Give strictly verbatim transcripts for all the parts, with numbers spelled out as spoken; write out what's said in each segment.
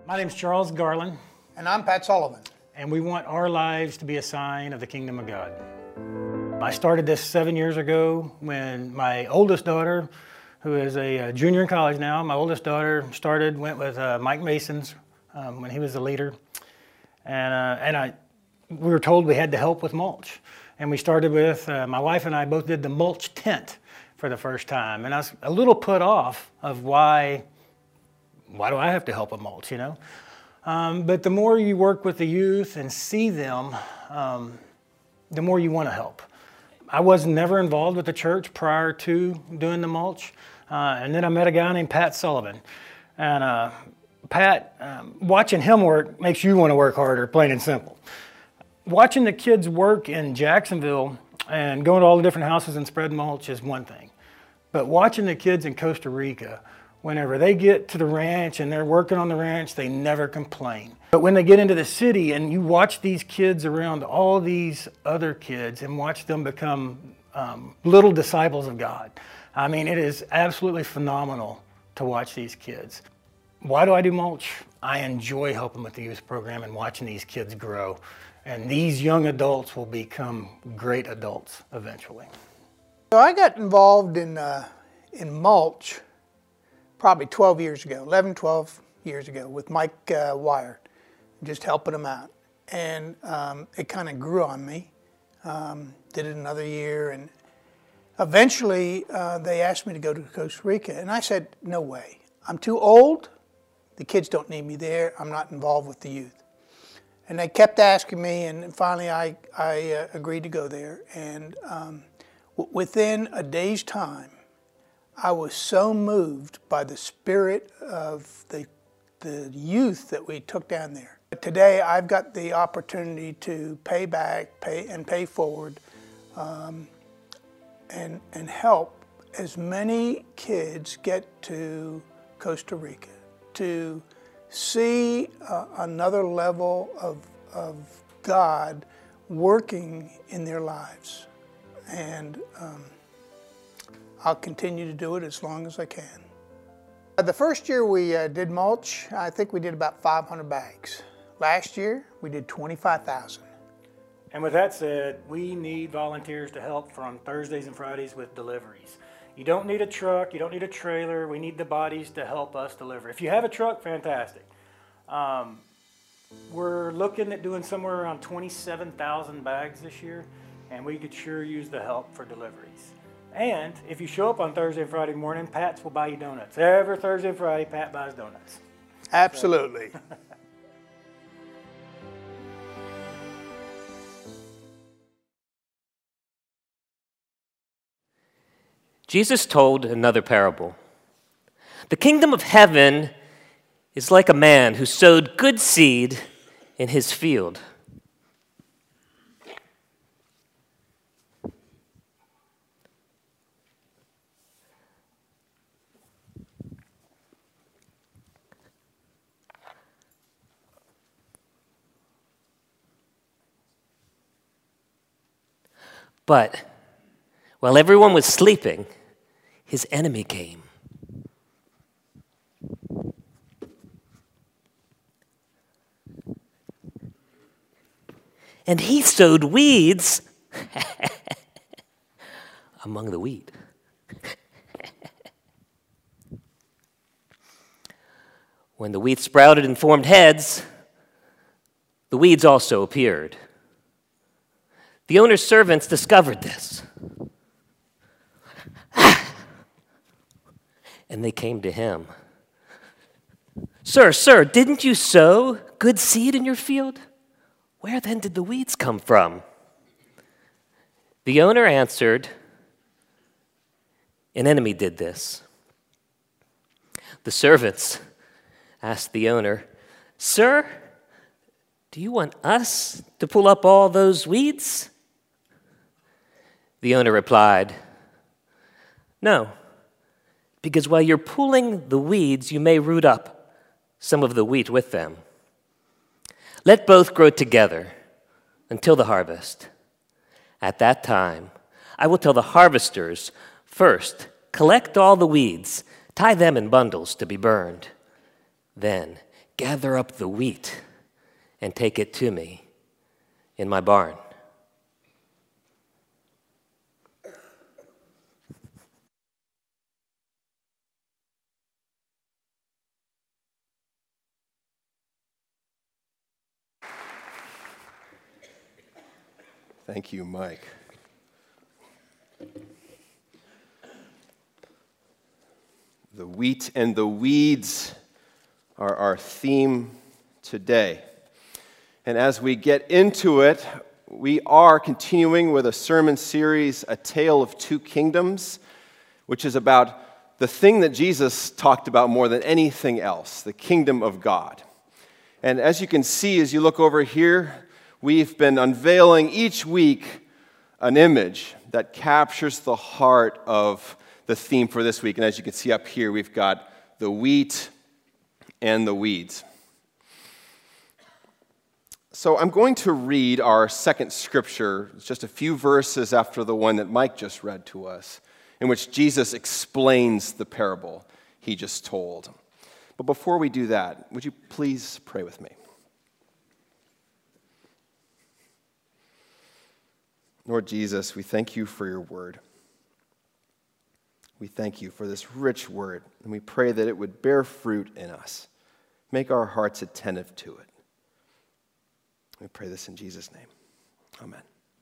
My name's Charles Garland. And I'm Pat Sullivan. And we want our lives to be a sign of the kingdom of God. I started this seven years ago when my oldest daughter, who is a junior in college now, my oldest daughter started, went with uh, Mike Mason's um, when he was the leader. And, uh, and I, we were told we had to help with mulch. And we started with, uh, my wife and I both did the mulch tent for the first time. And I was a little put off of why, why do I have to help with mulch, you know? Um, but the more you work with the youth and see them, um, the more you want to help. I was never involved with the church prior to doing the mulch. Uh, and then I met a guy named Pat Sullivan. And uh, Pat, um, watching him work makes you want to work harder, plain and simple. Watching the kids work in Jacksonville and going to all the different houses and spreading mulch is one thing. But watching the kids in Costa Rica, whenever they get to the ranch and they're working on the ranch, they never complain. But when they get into the city and you watch these kids around all these other kids and watch them become um, little disciples of God, I mean, it is absolutely phenomenal to watch these kids. Why do I do mulch? I enjoy helping with the youth program and watching these kids grow. And these young adults will become great adults eventually. So I got involved in, uh, in mulch probably twelve years ago, eleven, twelve years ago with Mike uh, Wire, just helping him out. And um, it kind of grew on me. Um, did it another year, and eventually uh, they asked me to go to Costa Rica. And I said, no way. I'm too old. The kids don't need me there. I'm not involved with the youth. And they kept asking me, and finally I, I uh, agreed to go there. And um, w within a day's time, I was so moved by the spirit of the, the youth that we took down there. But today I've got the opportunity to pay back pay, and pay forward um, and, and help as many kids get to Costa Rica, to see uh, another level of, of God working in their lives. And um, I'll continue to do it as long as I can. Uh, the first year we uh, did mulch, I think we did about five hundred bags. Last year, we did twenty-five thousand. And with that said, we need volunteers to help for on Thursdays and Fridays with deliveries. You don't need a truck, you don't need a trailer, we need the bodies to help us deliver. If you have a truck, fantastic. Um, we're looking at doing somewhere around twenty-seven thousand bags this year, and we could sure use the help for deliveries. And if you show up on Thursday and Friday morning, Pat's will buy you donuts. Every Thursday and Friday, Pat buys donuts. Absolutely. So. Jesus told another parable. The kingdom of heaven is like a man who sowed good seed in his field. But while everyone was sleeping, his enemy came. And he sowed weeds among the wheat. When the wheat sprouted and formed heads, the weeds also appeared. The owner's servants discovered this. And they came to him. Sir, sir, didn't you sow good seed in your field? Where then did the weeds come from? The owner answered, an enemy did this. The servants asked the owner, sir, do you want us to pull up all those weeds? The owner replied, no, because while you're pulling the weeds, you may root up some of the wheat with them. Let both grow together until the harvest. At that time, I will tell the harvesters, first, collect all the weeds, tie them in bundles to be burned. Then, gather up the wheat and take it to me in my barn. Thank you, Mike. The wheat and the weeds are our theme today. And as we get into it, we are continuing with a sermon series, A Tale of Two Kingdoms, which is about the thing that Jesus talked about more than anything else, the kingdom of God. And as you can see, as you look over here, we've been unveiling each week an image that captures the heart of the theme for this week. And as you can see up here, we've got the wheat and the weeds. So I'm going to read our second scripture, it's just a few verses after the one that Mike just read to us, in which Jesus explains the parable he just told. But before we do that, would you please pray with me? Lord Jesus, we thank you for your word. We thank you for this rich word, and we pray that it would bear fruit in us. Make our hearts attentive to it. We pray this in Jesus' name. Amen.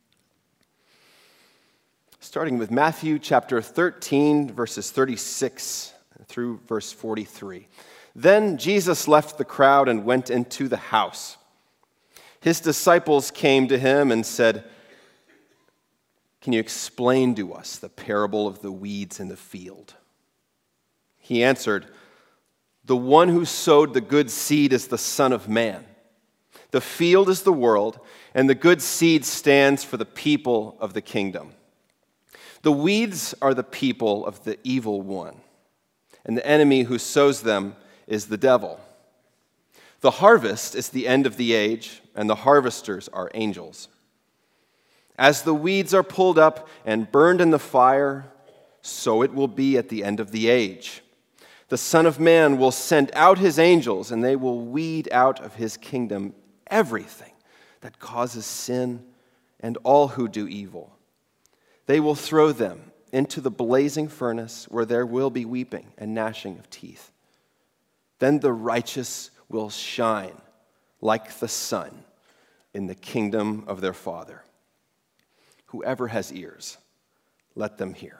Starting with Matthew chapter thirteen, verses thirty-six through verse forty-three. Then Jesus left the crowd and went into the house. His disciples came to him and said, "Can you explain to us the parable of the weeds in the field?" He answered, "The one who sowed the good seed is the Son of Man. The field is the world, and the good seed stands for the people of the kingdom. The weeds are the people of the evil one, and the enemy who sows them is the devil. The harvest is the end of the age, and the harvesters are angels. As the weeds are pulled up and burned in the fire, so it will be at the end of the age. The Son of Man will send out his angels, and they will weed out of his kingdom everything that causes sin and all who do evil. They will throw them into the blazing furnace where there will be weeping and gnashing of teeth. Then the righteous will shine like the sun in the kingdom of their Father. Whoever has ears, let them hear."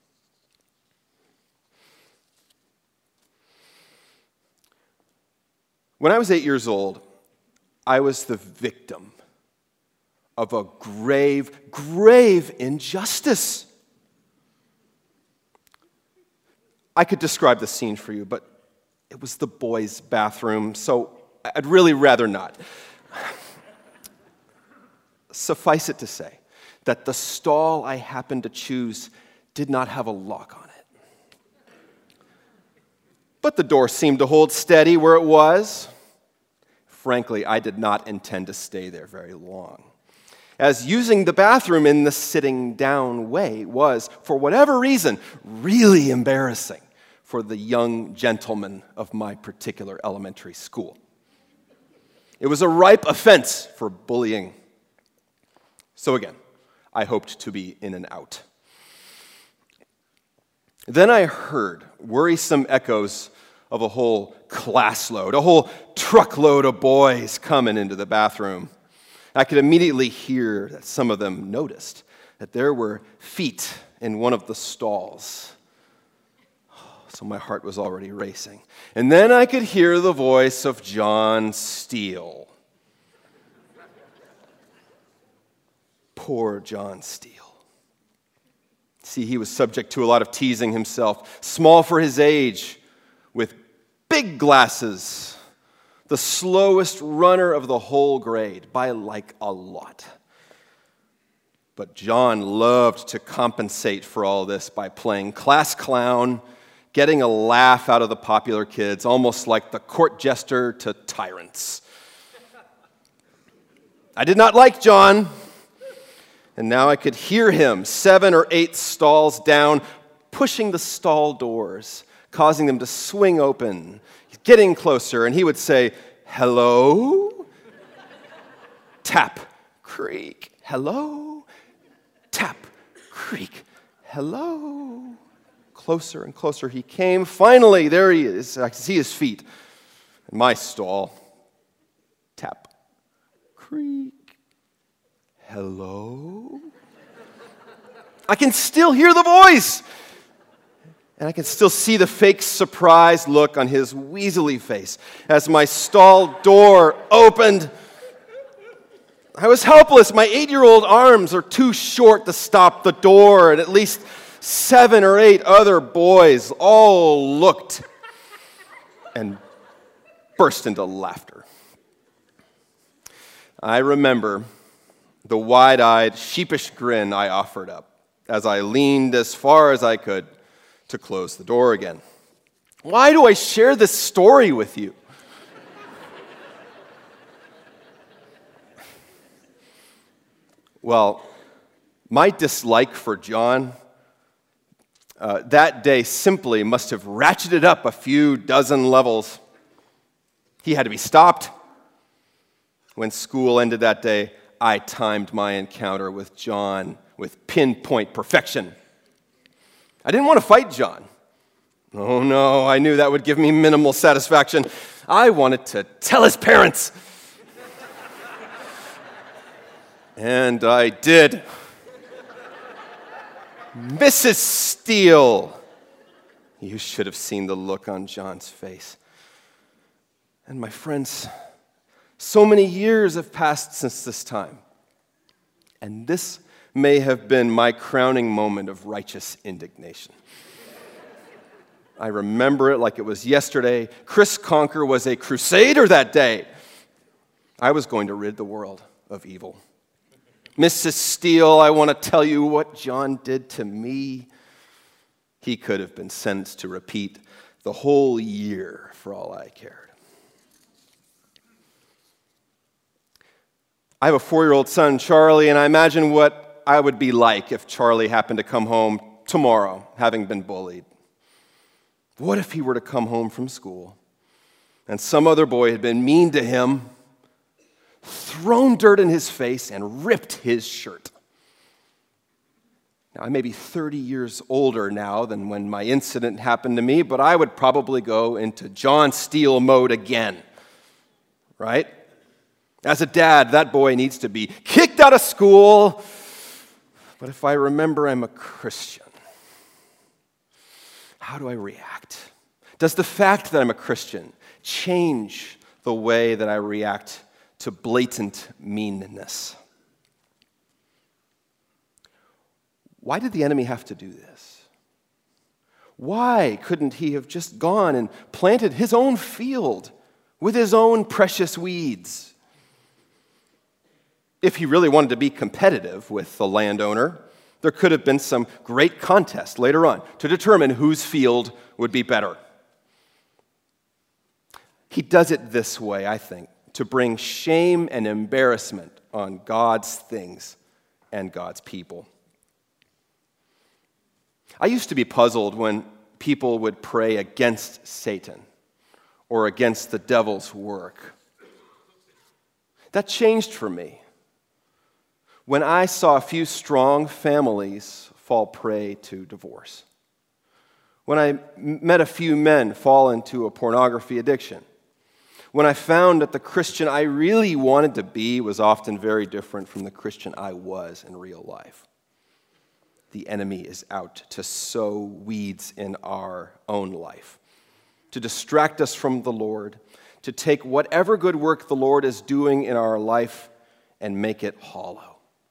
When I was eight years old, I was the victim of a grave, grave injustice. I could describe the scene for you, but it was the boys' bathroom, so I'd really rather not. Suffice it to say that the stall I happened to choose did not have a lock on it. But the door seemed to hold steady where it was. Frankly, I did not intend to stay there very long, as using the bathroom in the sitting down way was, for whatever reason, really embarrassing for the young gentlemen of my particular elementary school. It was a ripe offense for bullying. So again, I hoped to be in and out. Then I heard worrisome echoes of a whole class load, a whole truckload of boys coming into the bathroom. I could immediately hear that some of them noticed that there were feet in one of the stalls. So my heart was already racing. And then I could hear the voice of John Steele. Poor John Steele. See, he was subject to a lot of teasing himself, small for his age, with big glasses, the slowest runner of the whole grade by like a lot. But John loved to compensate for all this by playing class clown, getting a laugh out of the popular kids, almost like the court jester to tyrants. I did not like John, and now I could hear him seven or eight stalls down, pushing the stall doors, causing them to swing open, getting closer, and he would say, "Hello?" Tap, creak, hello? Tap, creak, hello? Closer and closer he came. Finally, there he is. I can see his feet in my stall. Tap, creak, hello? I can still hear the voice. And I can still see the fake surprised look on his weaselly face as my stall door opened. I was helpless. My eight-year-old arms are too short to stop the door, and at least seven or eight other boys all looked and burst into laughter. I remember the wide-eyed, sheepish grin I offered up as I leaned as far as I could to close the door again. Why do I share this story with you? Well, my dislike for John uh, that day simply must have ratcheted up a few dozen levels. He had to be stopped. When school ended that day, I timed my encounter with John with pinpoint perfection. I didn't want to fight John. Oh no, I knew that would give me minimal satisfaction. I wanted to tell his parents. And I did. Missus Steele. You should have seen the look on John's face. And my friends, so many years have passed since this time. And this may have been my crowning moment of righteous indignation. I remember it like it was yesterday. Chris Conker was a crusader that day. I was going to rid the world of evil. Missus Steele, I want to tell you what John did to me. He could have been sentenced to repeat the whole year for all I cared. I have a four-year-old son, Charlie, and I imagine what I would be like if Charlie happened to come home tomorrow, having been bullied. What if he were to come home from school and some other boy had been mean to him, thrown dirt in his face, and ripped his shirt? Now, I may be thirty years older now than when my incident happened to me, but I would probably go into John Steele mode again, right? As a dad, that boy needs to be kicked out of school. But if I remember I'm a Christian, how do I react? Does the fact that I'm a Christian change the way that I react to blatant meanness? Why did the enemy have to do this? Why couldn't he have just gone and planted his own field with his own precious weeds? If he really wanted to be competitive with the landowner, there could have been some great contest later on to determine whose field would be better. He does it this way, I think, to bring shame and embarrassment on God's things and God's people. I used to be puzzled when people would pray against Satan or against the devil's work. That changed for me when I saw a few strong families fall prey to divorce. When I met a few men fall into a pornography addiction. When I found that the Christian I really wanted to be was often very different from the Christian I was in real life. The enemy is out to sow weeds in our own life, to distract us from the Lord, to take whatever good work the Lord is doing in our life and make it hollow.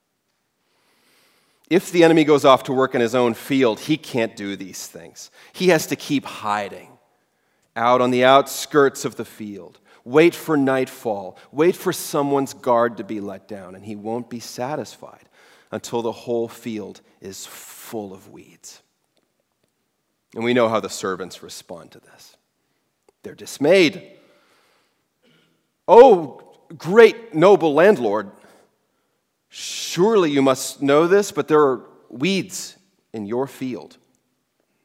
If the enemy goes off to work in his own field, he can't do these things. He has to keep hiding out on the outskirts of the field. Wait for nightfall. Wait for someone's guard to be let down, and he won't be satisfied until the whole field is full of weeds. And we know how the servants respond to this. They're dismayed. "Oh, great noble landlord, surely you must know this, but there are weeds in your field."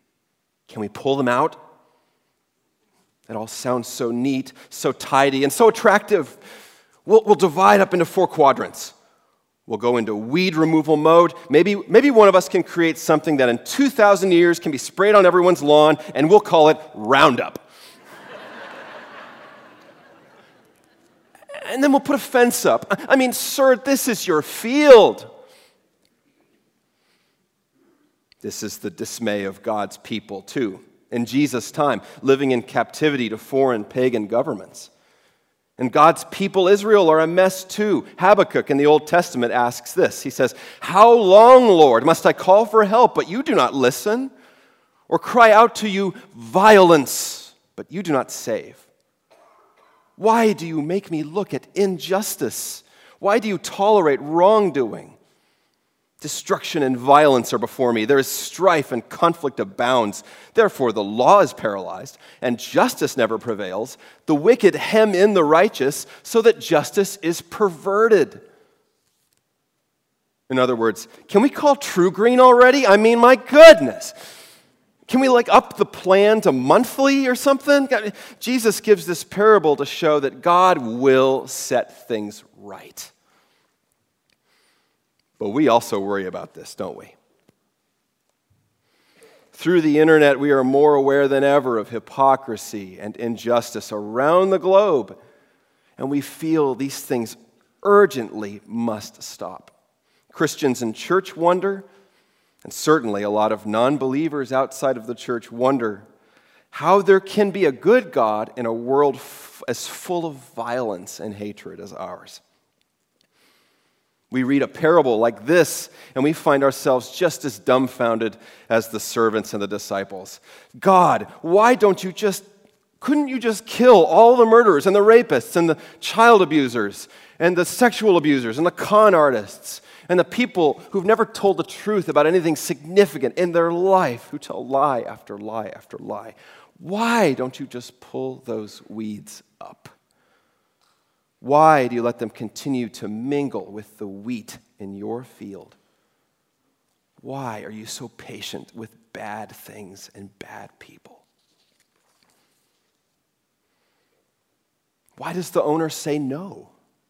Can we pull them out? It all sounds so neat, so tidy, and so attractive. We'll, we'll divide up into four quadrants. We'll go into weed removal mode. Maybe, maybe one of us can create something that in two thousand years can be sprayed on everyone's lawn, and we'll call it Roundup. And then we'll put a fence up. I mean, sir, this is your field. This is the dismay of God's people, too, in Jesus' time, living in captivity to foreign pagan governments. And God's people, Israel, are a mess too. Habakkuk in the Old Testament asks this. He says, "How long, Lord, must I call for help, but you do not listen? Or cry out to you violence, but you do not save? Why do you make me look at injustice? Why do you tolerate wrongdoing? Destruction and violence are before me. There is strife and conflict abounds. Therefore the law is paralyzed, and justice never prevails. The wicked hem in the righteous, so that justice is perverted." In other words, can we call True Green already? I mean, my goodness. Can we like up the plan to monthly or something? Jesus gives this parable to show that God will set things right. But we also worry about this, don't we? Through the internet, we are more aware than ever of hypocrisy and injustice around the globe, and we feel these things urgently must stop. Christians in church wonder, and certainly a lot of non-believers outside of the church wonder how there can be a good God in a world f- as full of violence and hatred as ours. We read a parable like this, and we find ourselves just as dumbfounded as the servants and the disciples. God, why don't you just, couldn't you just kill all the murderers and the rapists and the child abusers and the sexual abusers and the con artists and the people who've never told the truth about anything significant in their life, who tell lie after lie after lie? Why don't you just pull those weeds up? Why do you let them continue to mingle with the wheat in your field? Why are you so patient with bad things and bad people? Why does the owner say no?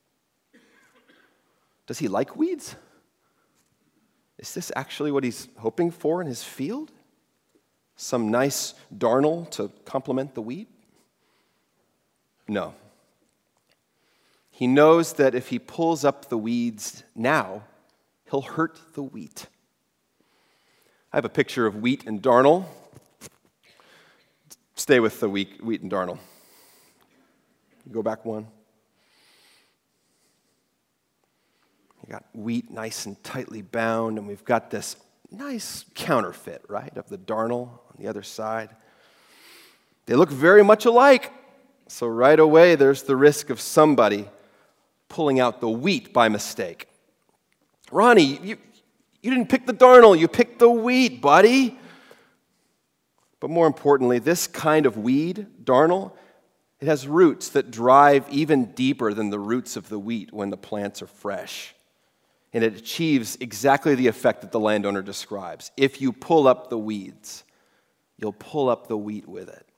Does he like weeds? Is this actually what he's hoping for in his field? Some nice darnel to complement the wheat? No. He knows that if he pulls up the weeds now, he'll hurt the wheat. I have a picture of wheat and darnel. Stay with the wheat, wheat and darnel. Go back one. You got wheat nice and tightly bound, and we've got this nice counterfeit, right, of the darnel on the other side. They look very much alike, so right away there's the risk of somebody pulling out the wheat by mistake. Ronnie, you, you didn't pick the darnel, you picked the wheat, buddy. But more importantly, this kind of weed, darnel, it has roots that drive even deeper than the roots of the wheat when the plants are fresh. And it achieves exactly the effect that the landowner describes. If you pull up the weeds, you'll pull up the wheat with it.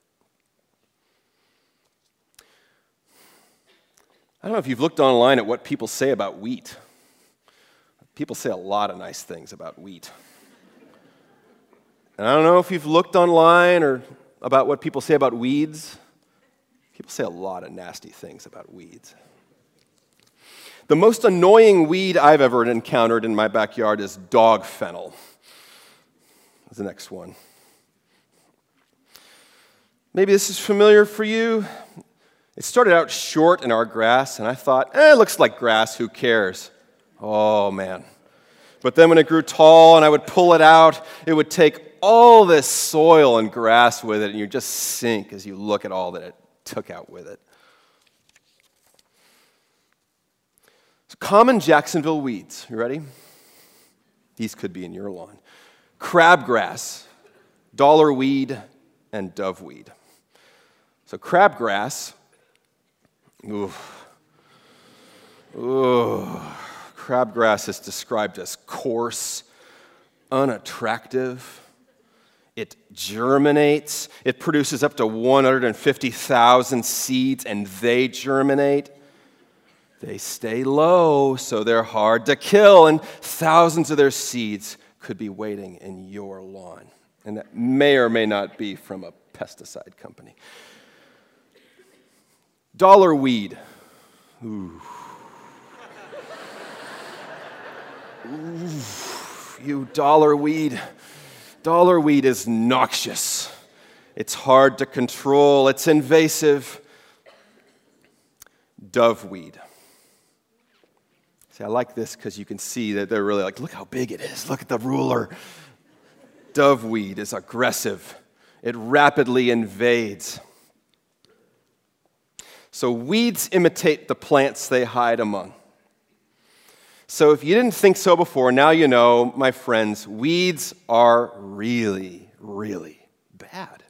I don't know if you've looked online at what people say about wheat. People say a lot of nice things about wheat. And I don't know if you've looked online or about what people say about weeds. People say a lot of nasty things about weeds. The most annoying weed I've ever encountered in my backyard is dog fennel. That's the next one. Maybe this is familiar for you. It started out short in our grass, and I thought, eh, it looks like grass, who cares? Oh, man. But then when it grew tall and I would pull it out, it would take all this soil and grass with it, and you just sink as you look at all that it took out with it. Common Jacksonville weeds. You ready? These could be in your lawn. Crabgrass, dollarweed, and doveweed. So crabgrass, ooh, ooh, crabgrass is described as coarse, unattractive. It germinates. It produces up to one hundred fifty thousand seeds, and they germinate. They stay low, so they're hard to kill, and thousands of their seeds could be waiting in your lawn. And that may or may not be from a pesticide company. Dollar weed. Ooh. Ooh. You dollar weed. Dollar weed is noxious. It's hard to control. It's invasive. Doveweed. See, I like this because you can see that they're really like, look how big it is. Look at the ruler. Doveweed is aggressive. It rapidly invades. So weeds imitate the plants they hide among. So if you didn't think so before, now you know, my friends, weeds are really, really bad.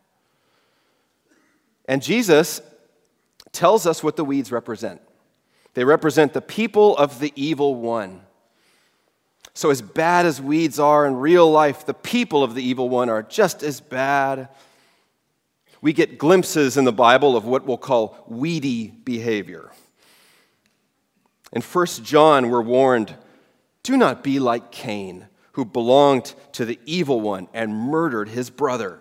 And Jesus tells us what the weeds represent. They represent the people of the evil one. So as bad as weeds are in real life, the people of the evil one are just as bad. We get glimpses in the Bible of what we'll call weedy behavior. In First John, we're warned, do not be like Cain, who belonged to the evil one and murdered his brother.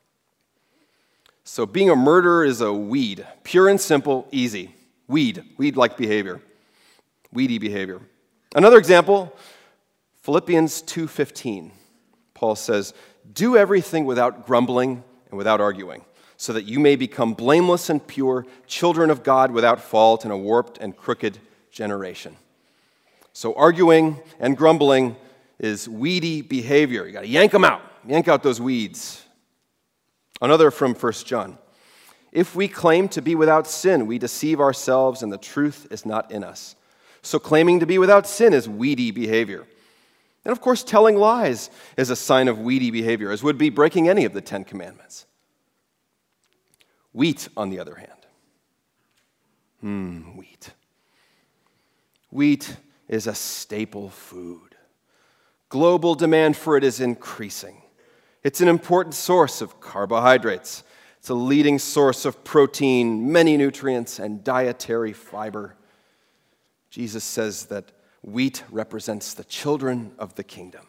So being a murderer is a weed, pure and simple, easy. Weed, weed-like behavior, weedy behavior. Another example, Philippians two fifteen. Paul says, do everything without grumbling and without arguing, so that you may become blameless and pure, children of God without fault in a warped and crooked generation. So arguing and grumbling is weedy behavior. You got to yank them out. Yank out those weeds. Another from First John. If we claim to be without sin, we deceive ourselves and the truth is not in us. So claiming to be without sin is weedy behavior. And of course, telling lies is a sign of weedy behavior, as would be breaking any of the Ten Commandments. Wheat, on the other hand. Hmm, wheat. Wheat is a staple food. Global demand for it is increasing. It's an important source of carbohydrates. It's a leading source of protein, many nutrients, and dietary fiber. Jesus says that wheat represents the children of the kingdom.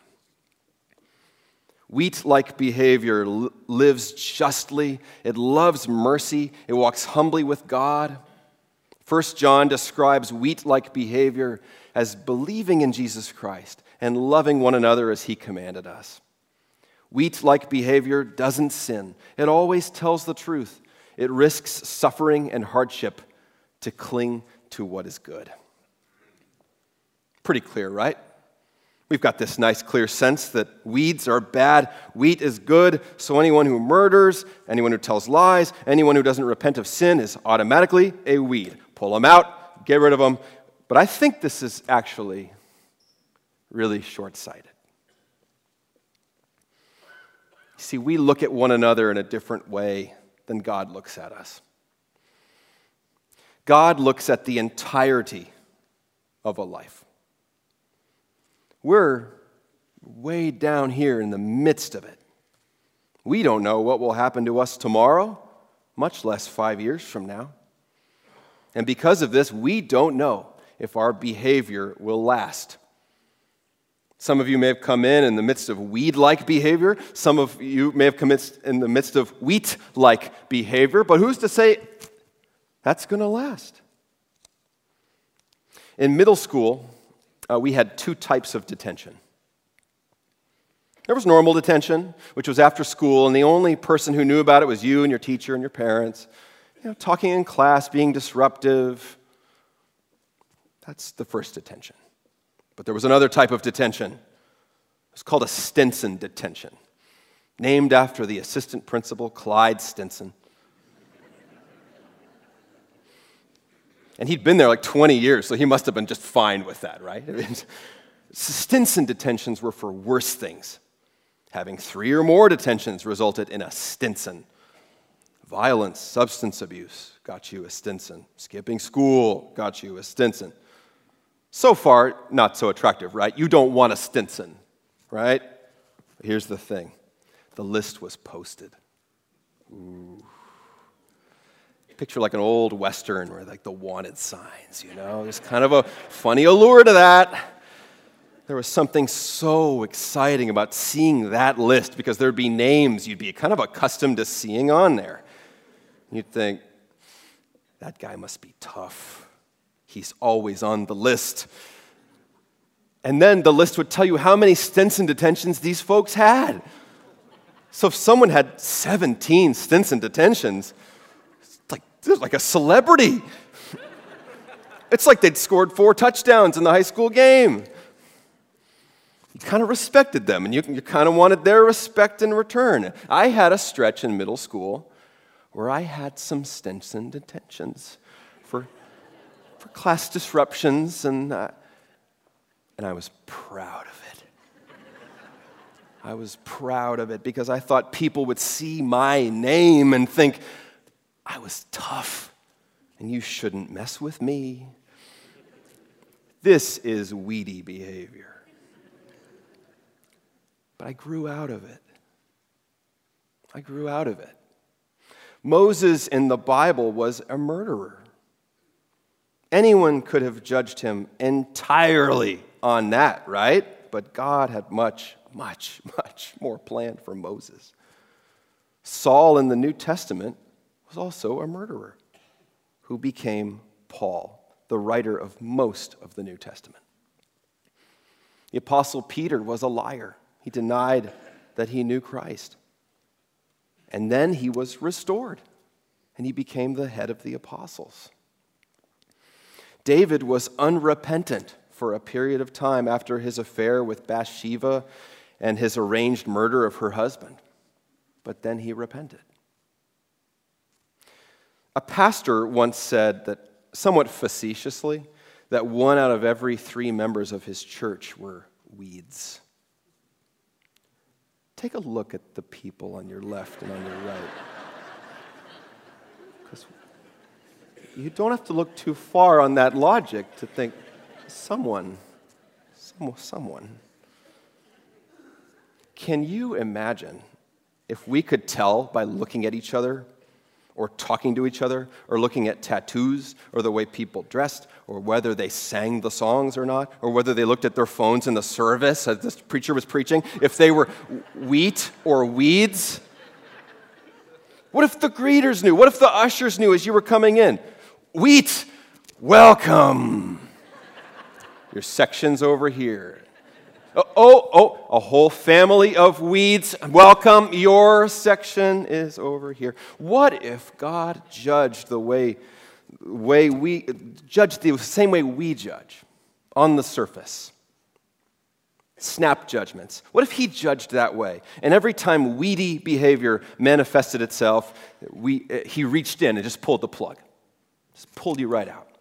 Wheat-like behavior lives justly. It loves mercy. It walks humbly with God. First John describes wheat-like behavior as believing in Jesus Christ and loving one another as he commanded us. Wheat-like behavior doesn't sin. It always tells the truth. It risks suffering and hardship to cling to what is good. Pretty clear, right? We've got this nice, clear sense that weeds are bad, wheat is good, so anyone who murders, anyone who tells lies, anyone who doesn't repent of sin is automatically a weed. Pull them out, get rid of them. But I think this is actually really short-sighted. See, we look at one another in a different way than God looks at us. God looks at the entirety of a life. We're way down here in the midst of it. We don't know what will happen to us tomorrow, much less five years from now. And because of this, we don't know if our behavior will last. Some of you may have come in in the midst of weed-like behavior. Some of you may have come in the midst of wheat-like behavior. But who's to say that's going to last? In middle school, uh, we had two types of detention. There was normal detention, which was after school, and the only person who knew about it was you and your teacher and your parents. You know, talking in class, being disruptive. That's the first detention. But there was another type of detention. It's called a Stinson detention, named after the assistant principal, Clyde Stinson. And he'd been there like twenty years, so he must have been just fine with that, right? I mean, Stinson detentions were for worse things. Having three or more detentions resulted in a Stinson. Violence, substance abuse got you a Stinson. Skipping school got you a Stinson. So far, not so attractive, right? You don't want a Stinson, right? Here's the thing. the list was posted. Ooh. Picture like an old Western where like the wanted signs, you know? There's kind of a funny allure to that. There was something so exciting about seeing that list because there'd be names you'd be kind of accustomed to seeing on there. You'd think, that guy must be tough. He's always on the list. And then the list would tell you how many stints and detentions these folks had. So if someone had seventeen stints and detentions, they're like a celebrity. It's like they'd scored four touchdowns in the high school game. You kind of respected them, and you, you kind of wanted their respect in return. I had a stretch in middle school where I had some stints and detentions for, for class disruptions, and, uh, and I was proud of it. I was proud of it because I thought people would see my name and think, I was tough, and you shouldn't mess with me. This is weedy behavior. But I grew out of it. I grew out of it. Moses in the Bible was a murderer. Anyone could have judged him entirely on that, right? But God had much, much, much more planned for Moses. Saul in the New Testament was also a murderer who became Paul, the writer of most of the New Testament. The Apostle Peter was a liar. He denied that he knew Christ. And then he was restored, and he became the head of the apostles. David was unrepentant for a period of time after his affair with Bathsheba and his arranged murder of her husband. But then he repented. A pastor once said that, somewhat facetiously, that one out of every three members of his church were weeds. Take a look at the people on your left and on your right. Because you don't have to look too far on that logic to think, someone, some, someone. Can you imagine if we could tell by looking at each other, or talking to each other, or looking at tattoos, or the way people dressed, or whether they sang the songs or not, or whether they looked at their phones in the service as this preacher was preaching, if they were wheat or weeds? What if the greeters knew? What if the ushers knew as you were coming in? Wheat, welcome. Your section's over here. Oh, oh, oh, a whole family of weeds. Welcome, your section is over here. What if God judged the way, way we, judged the same way we judge, on the surface? Snap judgments. What if he judged that way? And every time weedy behavior manifested itself, we, he reached in and just pulled the plug. Just pulled you right out.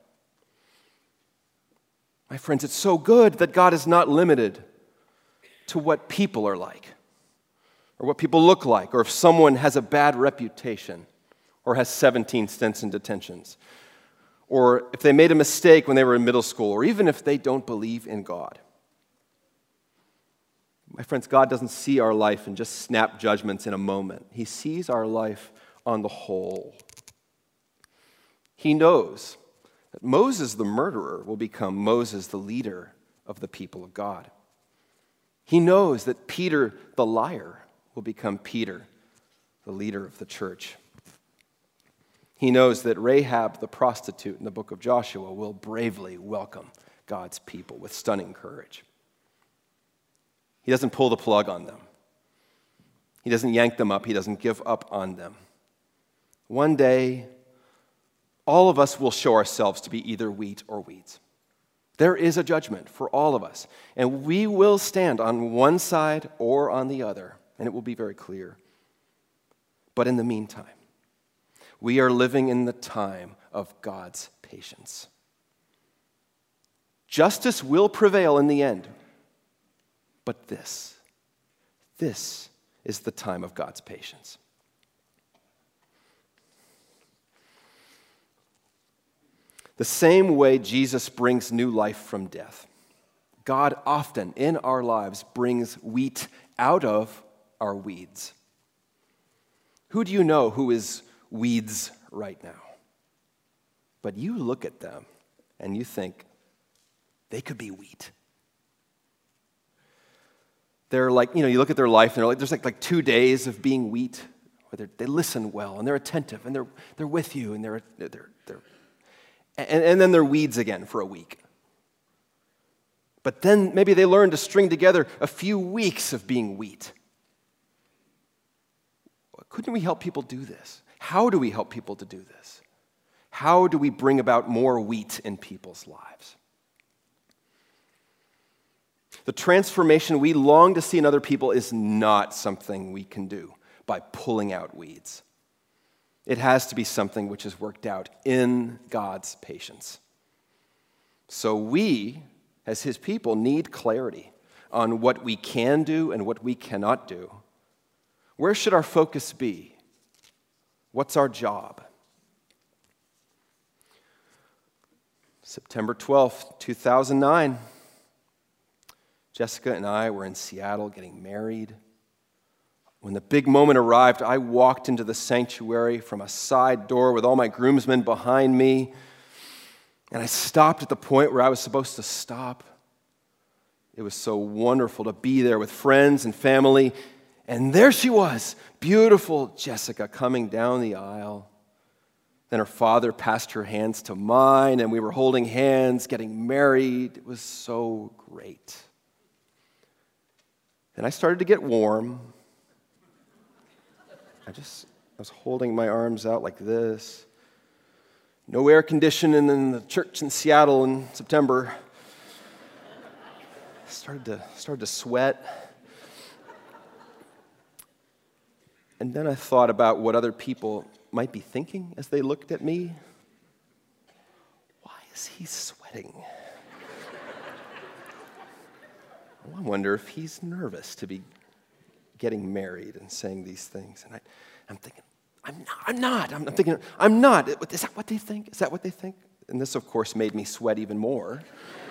My friends, it's so good that God is not limited to what people are like, or what people look like, or if someone has a bad reputation, or has seventeen stints and detentions, or if they made a mistake when they were in middle school, or even if they don't believe in God. My friends, God doesn't see our life in just snap judgments in a moment. He sees our life on the whole. He knows that Moses the murderer will become Moses the leader of the people of God. He knows that Peter the liar will become Peter, the leader of the church. He knows that Rahab the prostitute in the book of Joshua will bravely welcome God's people with stunning courage. He doesn't pull the plug on them. He doesn't yank them up. He doesn't give up on them. One day, all of us will show ourselves to be either wheat or weeds. There is a judgment for all of us, and we will stand on one side or on the other, and it will be very clear. But in the meantime, we are living in the time of God's patience. Justice will prevail in the end, but this, this is the time of God's patience. The same way Jesus brings new life from death, God often in our lives brings wheat out of our weeds. Who do you know who is weeds right now? But you look at them and you think, they could be wheat. They're like, you know, you look at their life and they're like, there's like, like two days of being wheat, where they listen well and they're attentive and they're they're with you and they're they're they're and, and then they're weeds again for a week. But then maybe they learn to string together a few weeks of being wheat. Couldn't we help people do this? How do we help people to do this? How do we bring about more wheat in people's lives? The transformation we long to see in other people is not something we can do by pulling out weeds. It has to be something which is worked out in God's patience. So we, as his people, need clarity on what we can do and what we cannot do. Where should our focus be? What's our job? September twelfth, two thousand nine. Jessica and I were in Seattle getting married. When the big moment arrived, I walked into the sanctuary from a side door with all my groomsmen behind me, and I stopped at the point where I was supposed to stop. It was so wonderful to be there with friends and family, and there she was, beautiful Jessica coming down the aisle. Then her father passed her hands to mine, and we were holding hands, getting married. It was so great. Then I started to get warm. I just I was holding my arms out like this. No air conditioning in the church in Seattle in September. I started to started to sweat. And then I thought about what other people might be thinking as they looked at me. Why is he sweating? I wonder if he's nervous to be getting married and saying these things. And I, I'm thinking, I'm not, I'm not. I'm, I'm thinking, I'm not. Is that what they think? Is that what they think? And this, of course, made me sweat even more.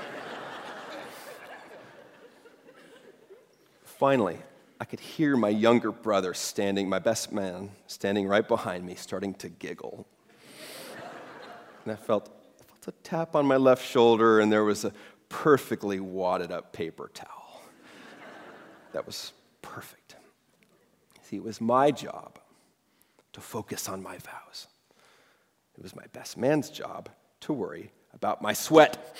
Finally, I could hear my younger brother standing, my best man, standing right behind me, starting to giggle. And I felt, I felt a tap on my left shoulder, and there was a perfectly wadded up paper towel. That was perfect. See, it was my job to focus on my vows. It was my best man's job to worry about my sweat.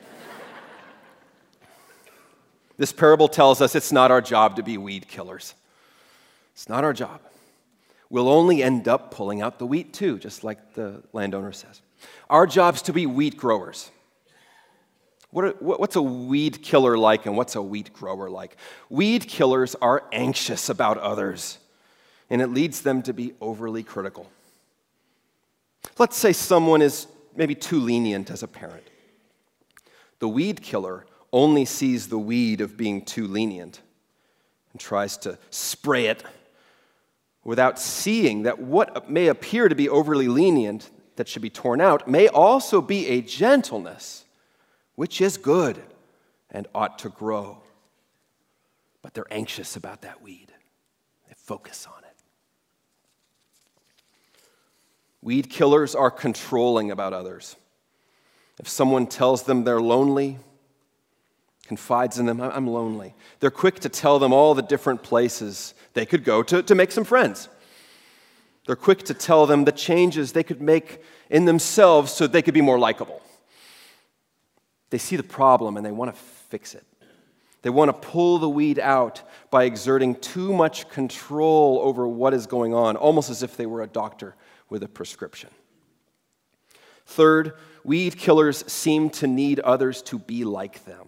This parable tells us it's not our job to be weed killers. It's not our job. We'll only end up pulling out the wheat too, just like the landowner says. Our job's to be wheat growers. What are, what's a weed killer like and what's a wheat grower like? Weed killers are anxious about others, and it leads them to be overly critical. Let's say someone is maybe too lenient as a parent. The weed killer only sees the weed of being too lenient and tries to spray it without seeing that what may appear to be overly lenient that should be torn out may also be a gentleness which is good and ought to grow. But they're anxious about that weed. They focus on it. Weed killers are controlling about others. If someone tells them they're lonely, confides in them, I'm lonely, they're quick to tell them all the different places they could go to, to make some friends. They're quick to tell them the changes they could make in themselves so they could be more likable. They see the problem and they want to fix it. They want to pull the weed out by exerting too much control over what is going on, almost as if they were a doctor with a prescription. Third, weed killers seem to need others to be like them.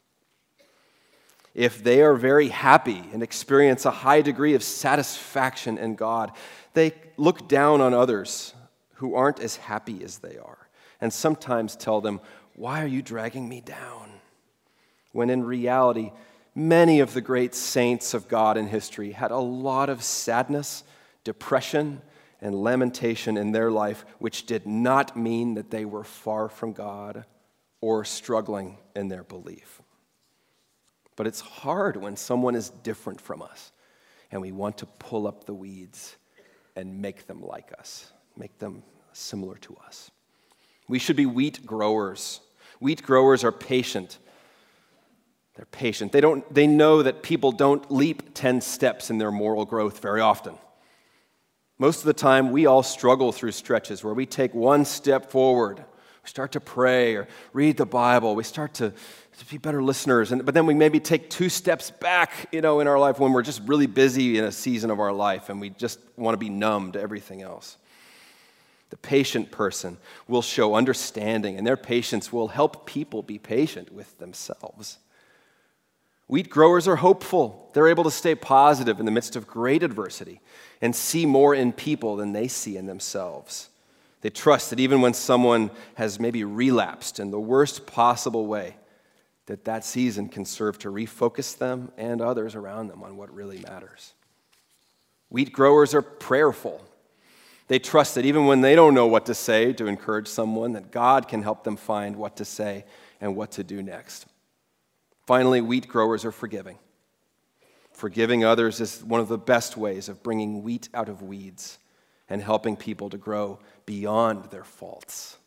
If they are very happy and experience a high degree of satisfaction in God, they look down on others who aren't as happy as they are, and sometimes tell them, "Why are you dragging me down?" When in reality, many of the great saints of God in history had a lot of sadness, depression, and lamentation in their life, which did not mean that they were far from God or struggling in their belief. But it's hard when someone is different from us and we want to pull up the weeds. and make them like us, make them similar to us. We should be wheat growers. Wheat growers are patient. They're patient. They don't, they know that people don't leap ten steps in their moral growth very often. Most of the time, we all struggle through stretches where we take one step forward. We start to pray or read the Bible. We start to, to be better listeners. And, but then we maybe take two steps back, you know, in our life when we're just really busy in a season of our life and we just want to be numb to everything else. The patient person will show understanding, and their patience will help people be patient with themselves. Wheat growers are hopeful. They're able to stay positive in the midst of great adversity and see more in people than they see in themselves. They trust that even when someone has maybe relapsed in the worst possible way, that that season can serve to refocus them and others around them on what really matters. Wheat growers are prayerful. They trust that even when they don't know what to say to encourage someone, that God can help them find what to say and what to do next. Finally, wheat growers are forgiving. Forgiving others is one of the best ways of bringing wheat out of weeds and helping people to grow beyond their faults.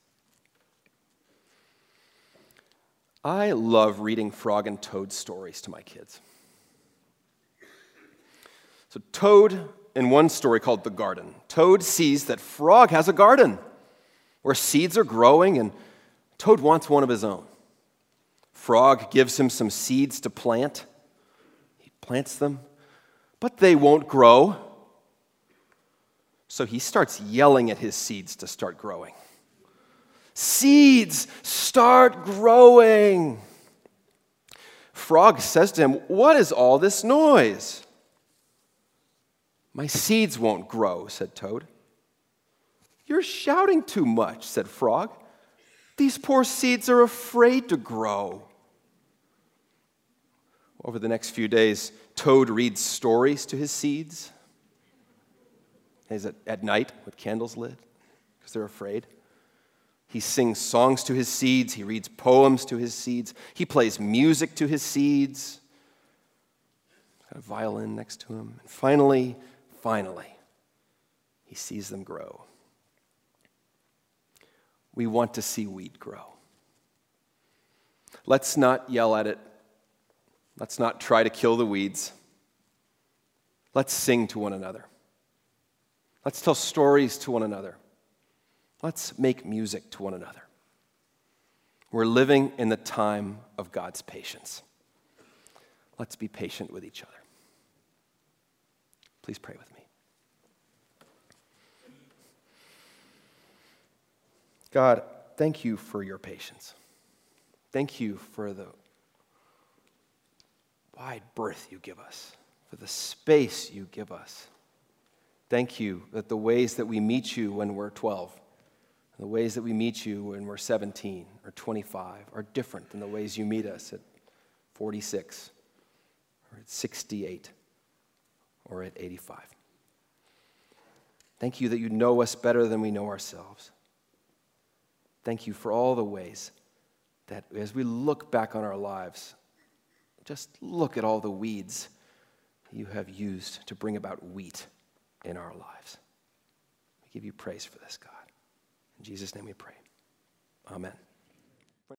I love reading Frog and Toad stories to my kids. So Toad, in one story called The Garden, Toad sees that Frog has a garden where seeds are growing and Toad wants one of his own. Frog gives him some seeds to plant. He plants them, but they won't grow. So he starts yelling at his seeds to start growing. Seeds, start growing. Frog says to him, "What is all this noise?" "My seeds won't grow," said Toad. "You're shouting too much," said Frog. "These poor seeds are afraid to grow." Over the next few days, Toad reads stories to his seeds. He's at, at night with candles lit because they're afraid. He sings songs to his seeds. He reads poems to his seeds. He plays music to his seeds. He's got a violin next to him. And finally, finally, he sees them grow. We want to see wheat grow. Let's not yell at it. Let's not try to kill the weeds. Let's sing to one another. Let's tell stories to one another. Let's make music to one another. We're living in the time of God's patience. Let's be patient with each other. Please pray with me. God, thank you for your patience. Thank you for the wide berth you give us, for the space you give us. Thank you that the ways that we meet you when we're twelve, the ways that we meet you when we're seventeen or twenty-five are different than the ways you meet us at forty-six or at sixty-eight or at eighty-five. Thank you that you know us better than we know ourselves. Thank you for all the ways that as we look back on our lives, just look at all the weeds you have used to bring about wheat in our lives. We give you praise for this, God. In Jesus' name we pray. Amen.